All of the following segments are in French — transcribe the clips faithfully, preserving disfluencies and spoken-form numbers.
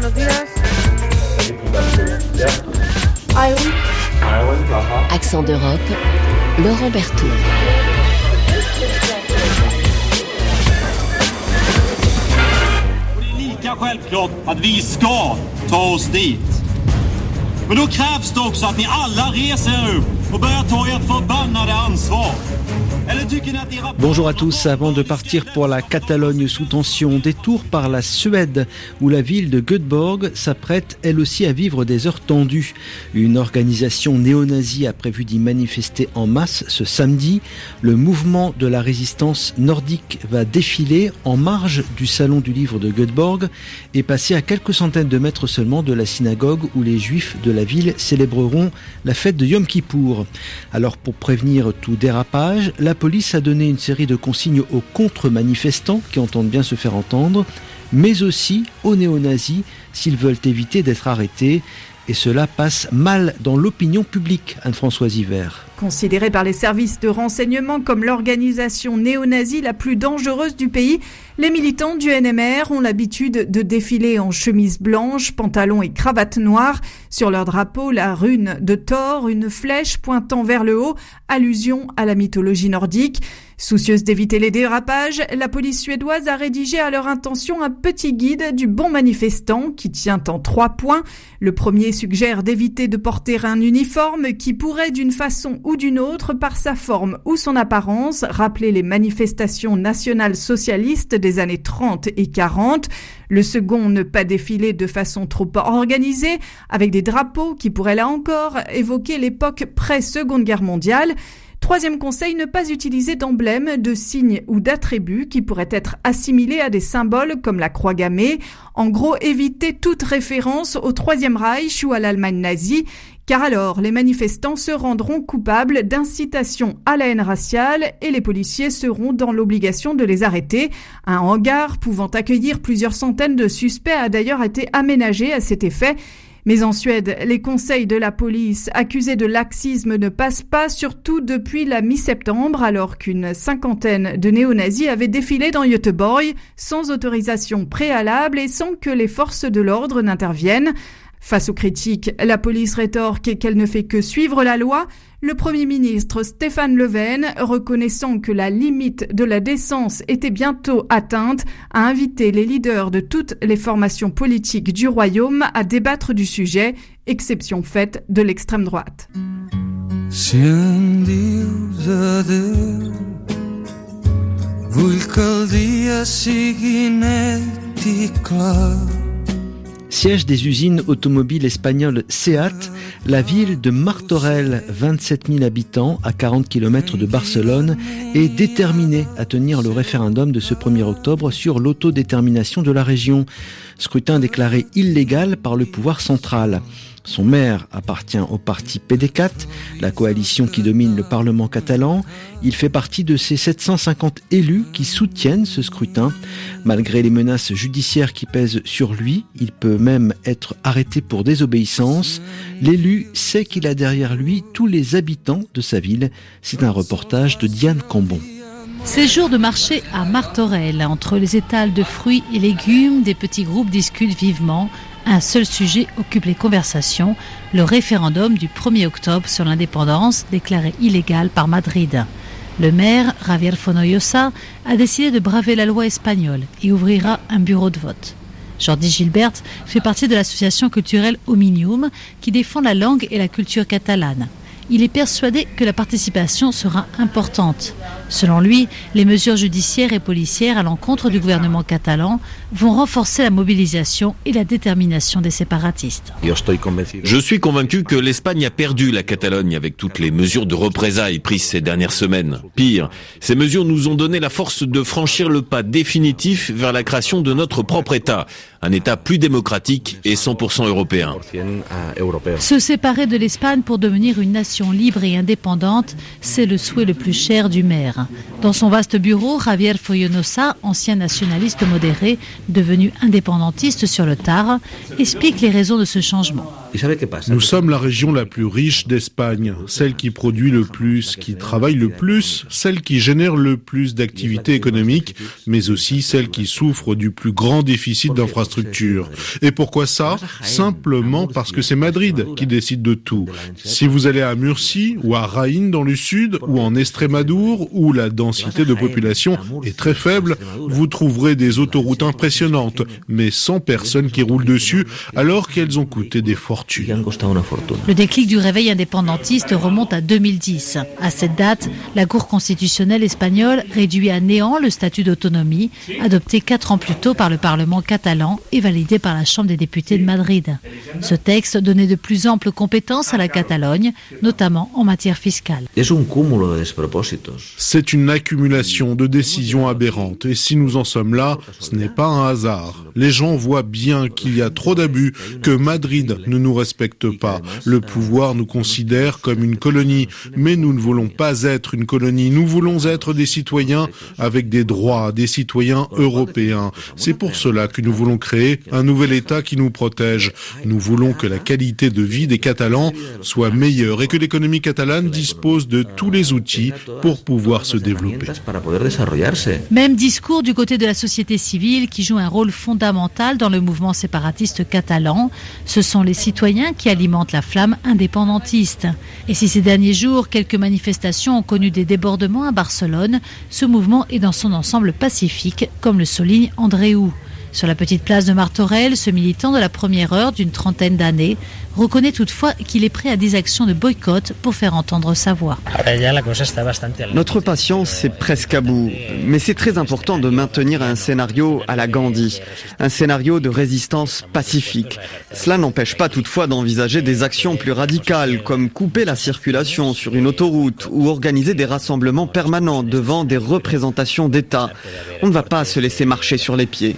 buenos días. Ireland. Accent d'Europe, Laurent Berthoud. Det är lika självklart att vi ska ta oss dit. Men då krävs det också att ni alla reser er upp och börjar ta ert förbannade ansvar. Bonjour à tous, avant de partir pour la Catalogne sous tension, détour par la Suède où la ville de Göteborg s'apprête elle aussi à vivre des heures tendues. Une organisation néo-nazie a prévu d'y manifester en masse ce samedi. Le mouvement de la résistance nordique va défiler en marge du salon du livre de Göteborg et passer à quelques centaines de mètres seulement de la synagogue où les juifs de la ville célébreront la fête de Yom Kippour. Alors pour prévenir tout dérapage, la police a donné une série de consignes aux contre-manifestants qui entendent bien se faire entendre, mais aussi aux néo-nazis s'ils veulent éviter d'être arrêtés. Et cela passe mal dans l'opinion publique, Anne-Françoise Hiver. Considérée par les services de renseignement comme l'organisation néo-nazie la plus dangereuse du pays, les militants du N M R ont l'habitude de défiler en chemise blanche, pantalon et cravate noire. Sur leur drapeau, la rune de Thor, une flèche pointant vers le haut, allusion à la mythologie nordique. Soucieuse d'éviter les dérapages, la police suédoise a rédigé à leur intention un petit guide du bon manifestant qui tient en trois points. Le premier suggère d'éviter de porter un uniforme qui pourrait d'une façon ou d'une autre, par sa forme ou son apparence, rappeler les manifestations nationales socialistes des années trente et quarante. Le second, ne pas défiler de façon trop organisée, avec des drapeaux qui pourraient là encore évoquer l'époque pré-Seconde Guerre mondiale. Troisième conseil, ne pas utiliser d'emblèmes, de signes ou d'attributs qui pourraient être assimilés à des symboles comme la croix gammée. En gros, éviter toute référence au Troisième Reich ou à l'Allemagne nazie, car alors les manifestants se rendront coupables d'incitation à la haine raciale et les policiers seront dans l'obligation de les arrêter. Un hangar pouvant accueillir plusieurs centaines de suspects a d'ailleurs été aménagé à cet effet. Mais en Suède, les conseils de la police accusés de laxisme ne passent pas, surtout depuis la mi-septembre, alors qu'une cinquantaine de néo-nazis avaient défilé dans Göteborg sans autorisation préalable et sans que les forces de l'ordre n'interviennent. Face aux critiques, la police rétorque qu'elle ne fait que suivre la loi. Le Premier ministre Stefan Löfven, reconnaissant que la limite de la décence était bientôt atteinte, a invité les leaders de toutes les formations politiques du royaume à débattre du sujet, exception faite de l'extrême droite. Siège des usines automobiles espagnoles Seat, la ville de Martorell, vingt-sept mille habitants à quarante kilomètres de Barcelone, est déterminée à tenir le référendum de ce premier octobre sur l'autodétermination de la région. Scrutin déclaré illégal par le pouvoir central. Son maire appartient au parti P D quatre, la coalition qui domine le Parlement catalan. Il fait partie de ces sept cent cinquante élus qui soutiennent ce scrutin. Malgré les menaces judiciaires qui pèsent sur lui, il peut même être arrêté pour désobéissance. L'élu sait qu'il a derrière lui tous les habitants de sa ville. C'est un reportage de Diane Cambon. Ces jours de marché à Martorell, entre les étals de fruits et légumes, des petits groupes discutent vivement. Un seul sujet occupe les conversations, le référendum du premier octobre sur l'indépendance déclaré illégal par Madrid. Le maire, Javier Fonollosa, a décidé de braver la loi espagnole et ouvrira un bureau de vote. Jordi Gilbert fait partie de l'association culturelle Omnium qui défend la langue et la culture catalane. Il est persuadé que la participation sera importante. Selon lui, les mesures judiciaires et policières à l'encontre du gouvernement catalan vont renforcer la mobilisation et la détermination des séparatistes. Je suis convaincu que l'Espagne a perdu la Catalogne avec toutes les mesures de représailles prises ces dernières semaines. Pire, ces mesures nous ont donné la force de franchir le pas définitif vers la création de notre propre État. Un État plus démocratique et cent pour cent européen. Se séparer de l'Espagne pour devenir une nation libre et indépendante, c'est le souhait le plus cher du maire. guerre. Dans son vaste bureau, Javier Follonosa, ancien nationaliste modéré, devenu indépendantiste sur le tard, explique les raisons de ce changement. Nous sommes la région la plus riche d'Espagne, celle qui produit le plus, qui travaille le plus, celle qui génère le plus d'activités économiques, mais aussi celle qui souffre du plus grand déficit d'infrastructures. Et pourquoi ça ? Simplement parce que c'est Madrid qui décide de tout. Si vous allez à Murcie ou à Jaén dans le sud ou en Estrémadure où la densité de population est très faible, vous trouverez des autoroutes impressionnantes, mais sans personne qui roule dessus alors qu'elles ont coûté des fortunes. Le déclic du réveil indépendantiste remonte à deux mille dix. À cette date, la Cour constitutionnelle espagnole réduit à néant le statut d'autonomie, adopté quatre ans plus tôt par le Parlement catalan et validé par la Chambre des députés de Madrid. Ce texte donnait de plus amples compétences à la Catalogne, notamment en matière fiscale. C'est une accumulation de décisions aberrantes et si nous en sommes là, ce n'est pas un hasard. Les gens voient bien qu'il y a trop d'abus, que Madrid ne nous respecte pas. Le pouvoir nous considère comme une colonie, mais nous ne voulons pas être une colonie. Nous voulons être des citoyens avec des droits, des citoyens européens. C'est pour cela que nous voulons créer un nouvel État qui nous protège. Nous voulons que la qualité de vie des Catalans soit meilleure et que l'économie catalane dispose de tous les outils pour pouvoir se développer. Même discours du côté de la société civile qui joue un rôle fondamental dans le mouvement séparatiste catalan. Ce sont les citoyens qui alimentent la flamme indépendantiste. Et si ces derniers jours, quelques manifestations ont connu des débordements à Barcelone, ce mouvement est dans son ensemble pacifique, comme le souligne Andreu. Sur la petite place de Martorell, ce militant de la première heure d'une trentaine d'années reconnaît toutefois qu'il est prêt à des actions de boycott pour faire entendre sa voix. Notre patience est presque à bout, mais c'est très important de maintenir un scénario à la Gandhi, un scénario de résistance pacifique. Cela n'empêche pas toutefois d'envisager des actions plus radicales, comme couper la circulation sur une autoroute ou organiser des rassemblements permanents devant des représentations d'État. On ne va pas se laisser marcher sur les pieds.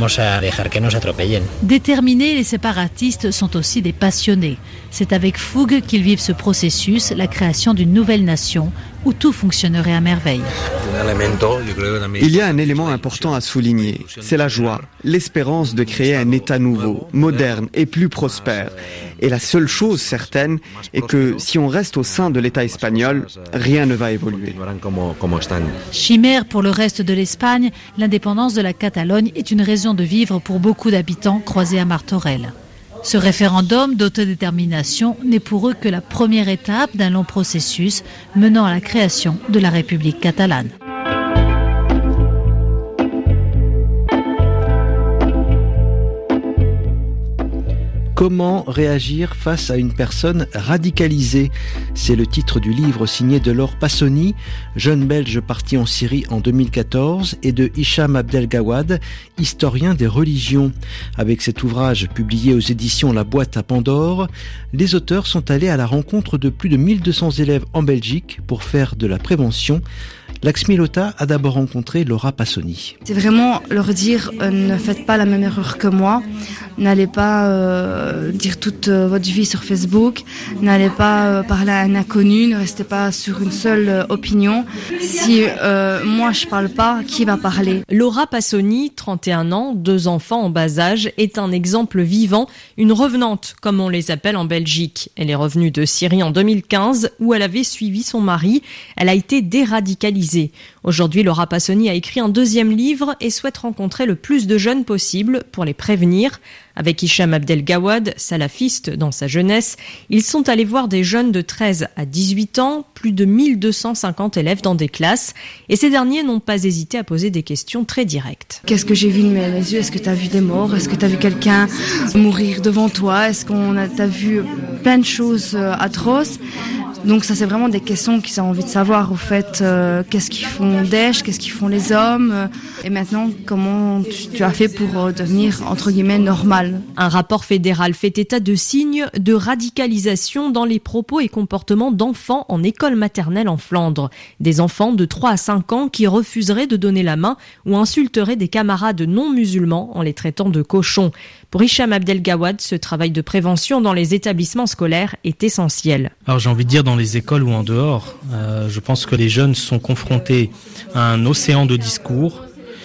Déterminés, les séparatistes sont aussi des passionnés. C'est avec fougue qu'ils vivent ce processus, la création d'une nouvelle nation où tout fonctionnerait à merveille. Il y a un élément important à souligner, c'est la joie, l'espérance de créer un État nouveau, moderne et plus prospère. Et la seule chose certaine est que si on reste au sein de l'État espagnol, rien ne va évoluer. Chimère pour le reste de l'Espagne, l'indépendance de la Catalogne est une raison de vivre pour beaucoup d'habitants croisés à Martorell. Ce référendum d'autodétermination n'est pour eux que la première étape d'un long processus menant à la création de la République catalane. Comment réagir face à une personne radicalisée ? C'est le titre du livre signé de Laure Passoni, jeune belge parti en Syrie en deux mille quatorze, et de Hicham Abdelgawad, historien des religions. Avec cet ouvrage publié aux éditions La Boîte à Pandore, les auteurs sont allés à la rencontre de plus de mille deux cents élèves en Belgique pour faire de la prévention. Laxmi Lotta a d'abord rencontré Laura Passoni. C'est vraiment leur dire euh, ne faites pas la même erreur que moi, n'allez pas euh, dire toute euh, votre vie sur Facebook, n'allez pas euh, parler à un inconnu, ne restez pas sur une seule euh, opinion. Si euh, moi je parle pas, qui va parler ? Laura Passoni, trente et un ans, deux enfants en bas âge, est un exemple vivant, une revenante comme on les appelle en Belgique. Elle est revenue de Syrie en deux mille quinze où elle avait suivi son mari. Elle a été déradicalisée. Aujourd'hui, Laura Passoni a écrit un deuxième livre et souhaite rencontrer le plus de jeunes possible pour les prévenir. Avec Hicham Abdelgawad, salafiste dans sa jeunesse, ils sont allés voir des jeunes de treize à dix-huit ans, plus de mille deux cent cinquante élèves dans des classes, et ces derniers n'ont pas hésité à poser des questions très directes. Qu'est-ce que j'ai vu de mes yeux ? Est-ce que tu as vu des morts ? Est-ce que tu as vu quelqu'un mourir devant toi ? Est-ce qu'on a t'as vu plein de choses atroces ? Donc ça, c'est vraiment des questions qu'ils ont envie de savoir, au fait, euh, qu'est-ce qu'ils font Daesh, qu'est-ce qu'ils font les hommes, euh, et maintenant, comment tu, tu as fait pour euh, devenir, entre guillemets, normal. Un rapport fédéral fait état de signes de radicalisation dans les propos et comportements d'enfants en école maternelle en Flandre. Des enfants de trois à cinq ans qui refuseraient de donner la main ou insulteraient des camarades non musulmans en les traitant de cochons. Pour Hicham Abdelgawad, ce travail de prévention dans les établissements scolaires est essentiel. Alors j'ai envie de dire, dans les écoles ou en dehors. Euh, je pense que les jeunes sont confrontés à un océan de discours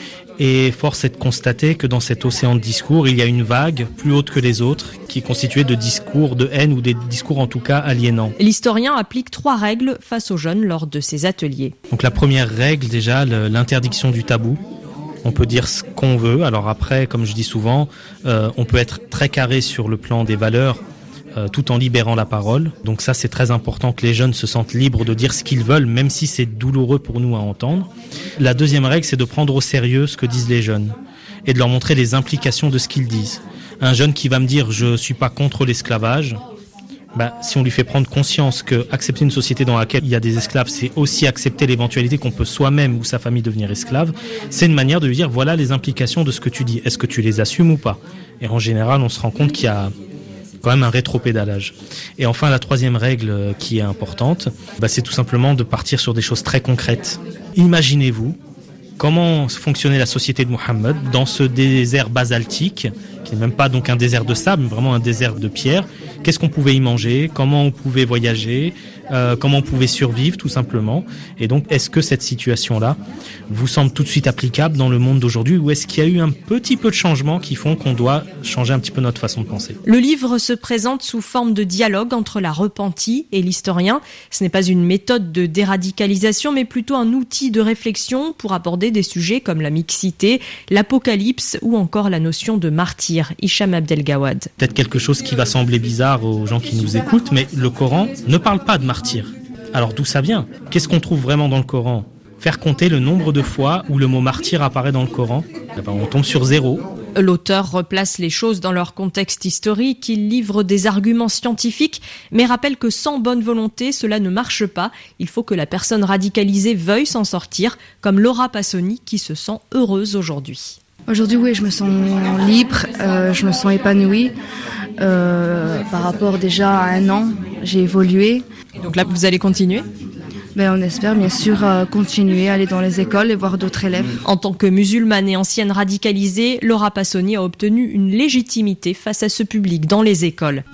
et force est de constater que dans cet océan de discours, il y a une vague plus haute que les autres qui est constituée de discours de haine ou des discours en tout cas aliénants. L'historien applique trois règles face aux jeunes lors de ces ateliers. Donc la première règle déjà, l'interdiction du tabou. On peut dire ce qu'on veut. Alors après, comme je dis souvent, euh, on peut être très carré sur le plan des valeurs euh, tout en libérant la parole. Donc ça, c'est très important que les jeunes se sentent libres de dire ce qu'ils veulent, même si c'est douloureux pour nous à entendre. La deuxième règle, c'est de prendre au sérieux ce que disent les jeunes et de leur montrer les implications de ce qu'ils disent. Un jeune qui va me dire « je suis pas contre l'esclavage », bah, si on lui fait prendre conscience que accepter une société dans laquelle il y a des esclaves, c'est aussi accepter l'éventualité qu'on peut soi-même ou sa famille devenir esclave, c'est une manière de lui dire voilà les implications de ce que tu dis. Est-ce que tu les assumes ou pas? Et en général, on se rend compte qu'il y a quand même un rétropédalage. Et enfin, la troisième règle qui est importante, bah, c'est tout simplement de partir sur des choses très concrètes. Imaginez-vous comment fonctionnait la société de Mohammed dans ce désert basaltique, qui n'est même pas donc un désert de sable, mais vraiment un désert de pierre. Qu'est-ce qu'on pouvait y manger? Comment on pouvait voyager? euh, Comment on pouvait survivre, tout simplement? Et donc, est-ce que cette situation-là vous semble tout de suite applicable dans le monde d'aujourd'hui, ou est-ce qu'il y a eu un petit peu de changements qui font qu'on doit changer un petit peu notre façon de penser? Le livre se présente sous forme de dialogue entre la repentie et l'historien. Ce n'est pas une méthode de déradicalisation, mais plutôt un outil de réflexion pour aborder des sujets comme la mixité, l'apocalypse ou encore la notion de martyr. Hicham Abdelgawad. Peut-être quelque chose qui va sembler bizarre aux gens qui nous écoutent, mais le Coran ne parle pas de martyr. Alors d'où ça vient? Qu'est-ce qu'on trouve vraiment dans le Coran? Faire compter le nombre de fois où le mot martyr apparaît dans le Coran, eh ben on tombe sur zéro. L'auteur replace les choses dans leur contexte historique, il livre des arguments scientifiques, mais rappelle que sans bonne volonté, cela ne marche pas. Il faut que la personne radicalisée veuille s'en sortir, comme Laura Passoni qui se sent heureuse aujourd'hui. Aujourd'hui, oui, je me sens libre, euh, je me sens épanouie. Euh, par rapport déjà à un an, j'ai évolué. Donc là, vous allez continuer ? Ben, on espère bien sûr euh, continuer, aller dans les écoles et voir d'autres élèves. En tant que musulmane et ancienne radicalisée, Laura Passoni a obtenu une légitimité face à ce public dans les écoles.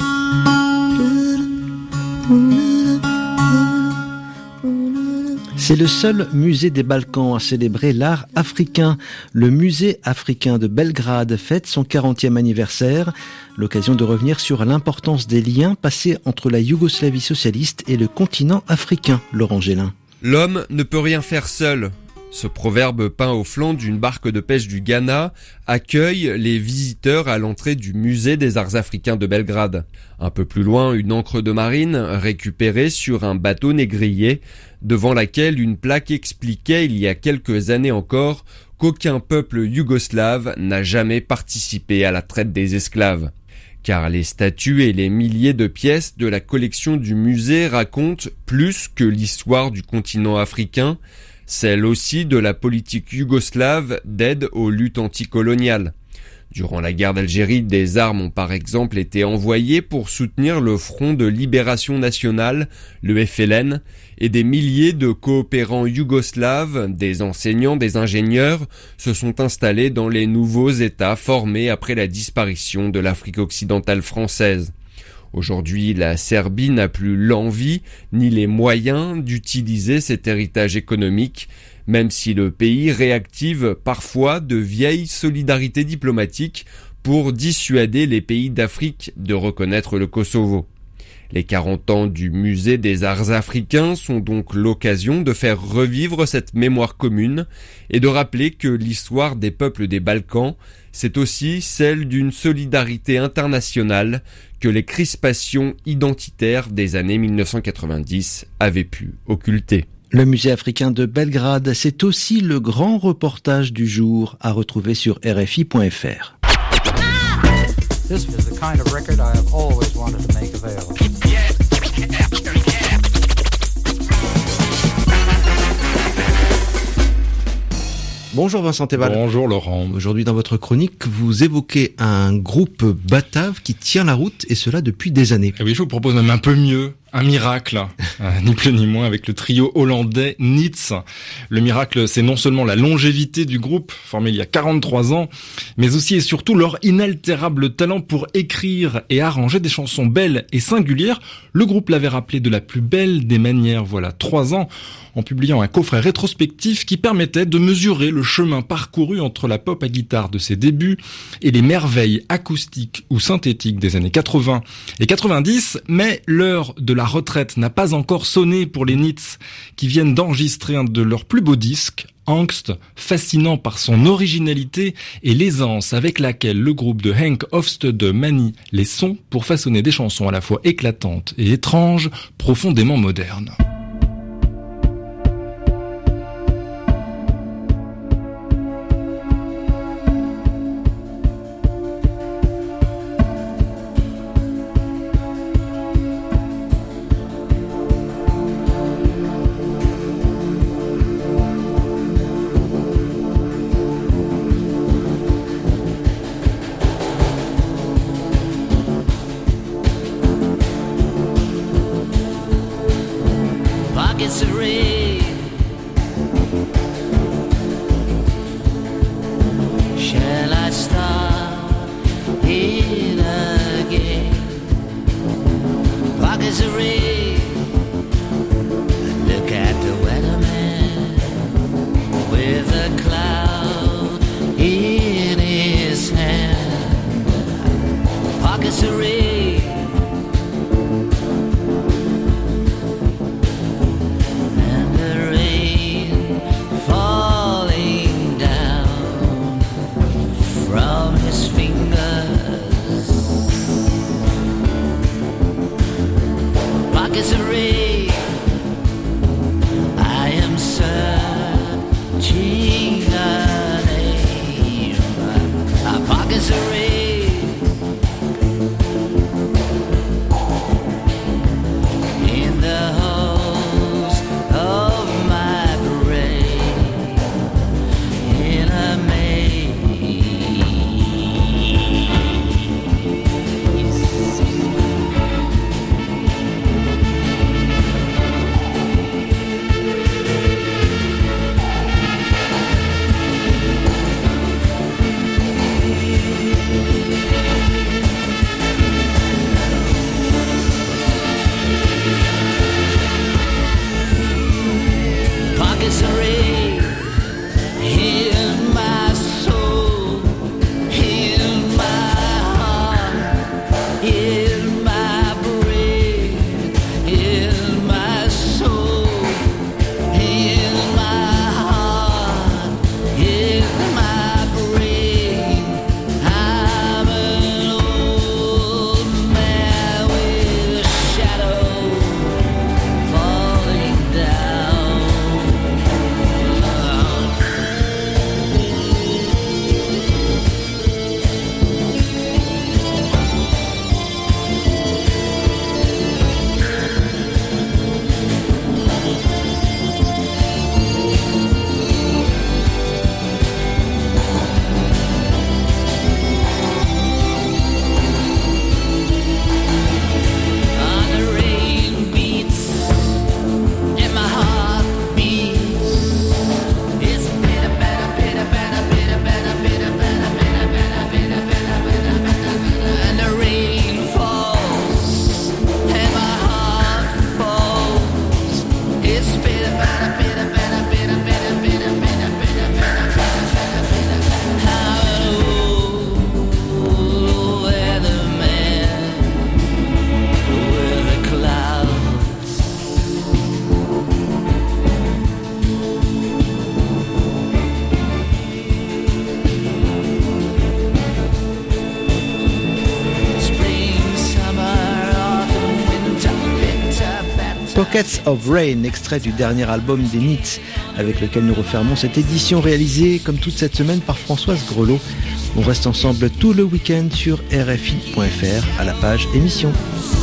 C'est le seul musée des Balkans à célébrer l'art africain. Le musée africain de Belgrade fête son quarantième anniversaire. L'occasion de revenir sur l'importance des liens passés entre la Yougoslavie socialiste et le continent africain. Laurent Gélin. L'homme ne peut rien faire seul. Ce proverbe peint au flanc d'une barque de pêche du Ghana accueille les visiteurs à l'entrée du musée des arts africains de Belgrade. Un peu plus loin, une ancre de marine récupérée sur un bateau négrier, devant laquelle une plaque expliquait il y a quelques années encore qu'aucun peuple yougoslave n'a jamais participé à la traite des esclaves. Car les statues et les milliers de pièces de la collection du musée racontent plus que l'histoire du continent africain, celle aussi de la politique yougoslave d'aide aux luttes anticoloniales. Durant la guerre d'Algérie, des armes ont par exemple été envoyées pour soutenir le Front de Libération Nationale, le F L N, et des milliers de coopérants yougoslaves, des enseignants, des ingénieurs, se sont installés dans les nouveaux États formés après la disparition de l'Afrique occidentale française. Aujourd'hui, la Serbie n'a plus l'envie ni les moyens d'utiliser cet héritage économique, même si le pays réactive parfois de vieilles solidarités diplomatiques pour dissuader les pays d'Afrique de reconnaître le Kosovo. Les quarante ans du musée des arts africains sont donc l'occasion de faire revivre cette mémoire commune et de rappeler que l'histoire des peuples des Balkans, c'est aussi celle d'une solidarité internationale que les crispations identitaires des années mille neuf cent quatre-vingt-dix avaient pu occulter. Le musée africain de Belgrade, c'est aussi le grand reportage du jour à retrouver sur R F I point F R. This is the kind of record I have always wanted to make available. Bonjour Vincent Théval. Bonjour Laurent. Aujourd'hui dans votre chronique, vous évoquez un groupe batave qui tient la route et cela depuis des années. Et oui, je vous propose même un peu mieux. Un miracle, euh, ni plus ni moins, avec le trio hollandais Nits. Le miracle, c'est non seulement la longévité du groupe, formé il y a quarante-trois ans, mais aussi et surtout leur inaltérable talent pour écrire et arranger des chansons belles et singulières. Le groupe l'avait rappelé de la plus belle des manières, voilà trois ans, en publiant un coffret rétrospectif qui permettait de mesurer le chemin parcouru entre la pop à guitare de ses débuts et les merveilles acoustiques ou synthétiques des années quatre-vingts et quatre-vingt-dix, mais l'heure de la retraite n'a pas encore sonné pour les Nits, qui viennent d'enregistrer un de leurs plus beaux disques, Angst, fascinant par son originalité et l'aisance avec laquelle le groupe de Henk Hofstede manie les sons pour façonner des chansons à la fois éclatantes et étranges, profondément modernes. Pockets of Rain, extrait du dernier album des Nits, avec lequel nous refermons cette édition réalisée, comme toute cette semaine, par Françoise Grelot. On reste ensemble tout le week-end sur R F I point F R à la page émission.